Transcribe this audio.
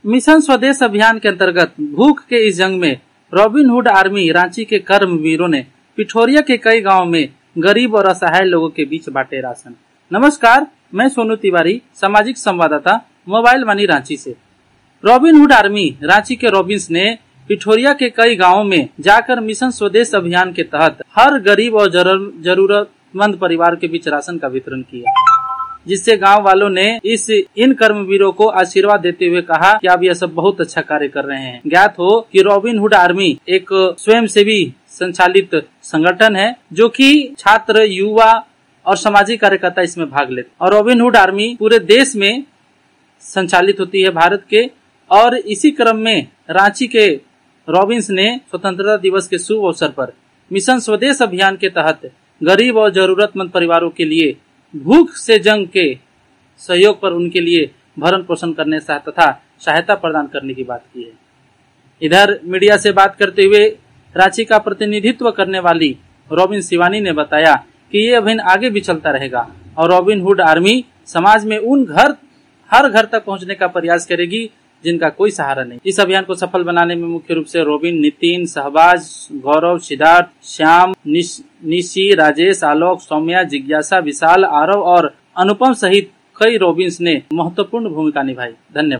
Mission स्वदेश अभियान के अंतर्गत भूख के इस जंग में रॉबिनहुड आर्मी रांची के कर्मवीरों ने पिठोरिया के कई गांवों में गरीब और असहाय लोगों के बीच बांटे राशन। नमस्कार, मैं सोनू तिवारी, सामाजिक संवाददाता, मोबाइल मनी रांची से। रॉबिनहुड आर्मी रांची के रॉबिन्स ने पिठोरिया के कई गांवों में जाकर मिशन स्वदेश अभियान के तहत हर गरीब और जरूरतमंद परिवार के बीच राशन का वितरण किया, जिससे गांव वालों ने इन कर्मवीरों को आशीर्वाद देते हुए कहा कि आप यह सब बहुत अच्छा कार्य कर रहे हैं। ज्ञात हो कि रॉबिनहुड आर्मी एक स्वयंसेवी संचालित संगठन है जो कि छात्र, युवा और सामाजिक कार्यकर्ता इसमें भाग लेते हैं। और रॉबिनहुड आर्मी पूरे देश में संचालित होती है भारत के। और इसी क्रम में रांची के रॉबिन्स ने स्वतंत्रता दिवस के शुभ अवसर पर मिशन स्वदेश अभियान के तहत गरीब और जरूरतमंद परिवारों के लिए भूख से जंग के सहयोग पर उनके लिए भरण पोषण करने तथा सहायता प्रदान करने की बात की है। इधर मीडिया से बात करते हुए रांची का प्रतिनिधित्व करने वाली रॉबिन शिवानी ने बताया कि ये अभियान आगे भी चलता रहेगा और रॉबिनहुड आर्मी समाज में हर घर तक पहुंचने का प्रयास करेगी जिनका कोई सहारा नहीं। इस अभियान को सफल बनाने में मुख्य रूप से रॉबिन, नितिन, सहबाज, गौरव, सिद्धार्थ, श्याम, निशी, राजेश, आलोक, सौम्या, जिज्ञासा, विशाल, आरव और अनुपम सहित कई रॉबिन्स ने महत्वपूर्ण भूमिका निभाई। धन्यवाद।